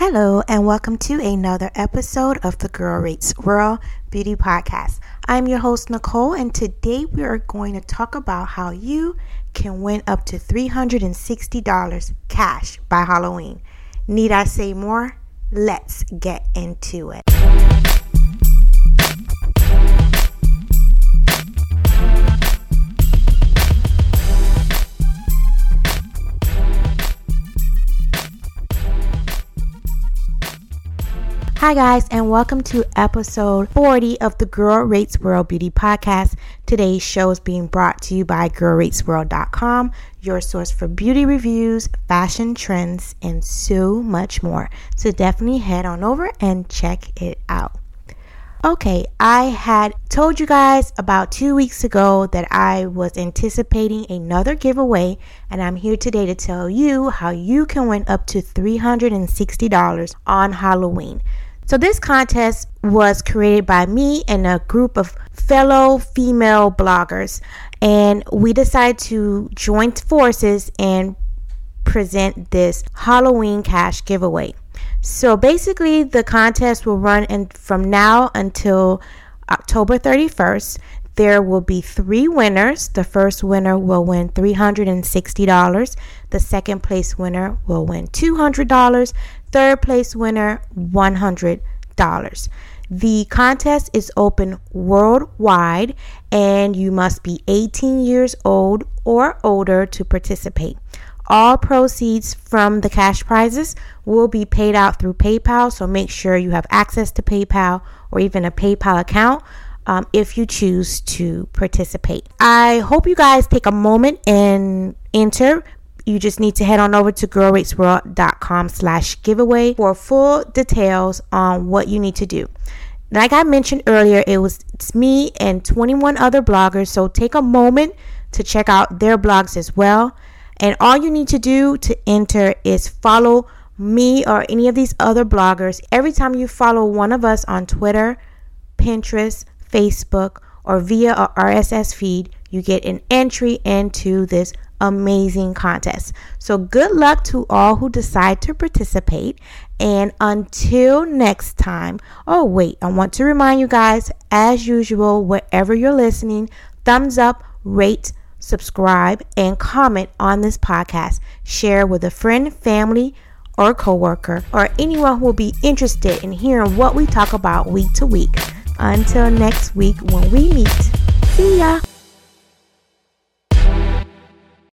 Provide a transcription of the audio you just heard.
Hello and welcome to another episode of the Girl Rates World Beauty Podcast. I'm your host Nicole, and today we are going to talk about how you can win up to $360 cash by Halloween. Need I say more? Let's get into it. Hi guys, and welcome to episode 40 of the Girl Rates World Beauty Podcast. Today's show is being brought to you by GirlRatesWorld.com, your source for beauty reviews, fashion trends, and so much more. So definitely head on over and check it out. Okay, I had told you guys about 2 weeks ago that I was anticipating another giveaway, and I'm here today to tell you how you can win up to $360 on Halloween. So this contest was created by me and a group of fellow female bloggers, and we decided to join forces and present this Halloween cash giveaway. So basically the contest will run from now until October 31st. There will be 3 winners. The first winner will win $360. The second place winner will win $200. Third place winner, $100. The contest is open worldwide, and you must be 18 years old or older to participate. All proceeds from the cash prizes will be paid out through PayPal, so make sure you have access to PayPal or even a PayPal account if you choose to participate. I hope you guys take a moment and enter. You just need to head on over to girlratesworld.com/giveaway for full details on what you need to do. Like I mentioned earlier, it's me and 21 other bloggers, so take a moment to check out their blogs as well. And all you need to do to enter is follow me or any of these other bloggers. Every time you follow one of us on Twitter, Pinterest, Facebook, or via our RSS feed, you get an entry into this amazing contest. So good luck to all who decide to participate. And until next time, I want to remind you guys, as usual, wherever you're listening, thumbs up, rate, subscribe, and comment on this podcast. Share with a friend, family, or coworker, or anyone who will be interested in hearing what we talk about week to week. Until next week when we meet. See ya!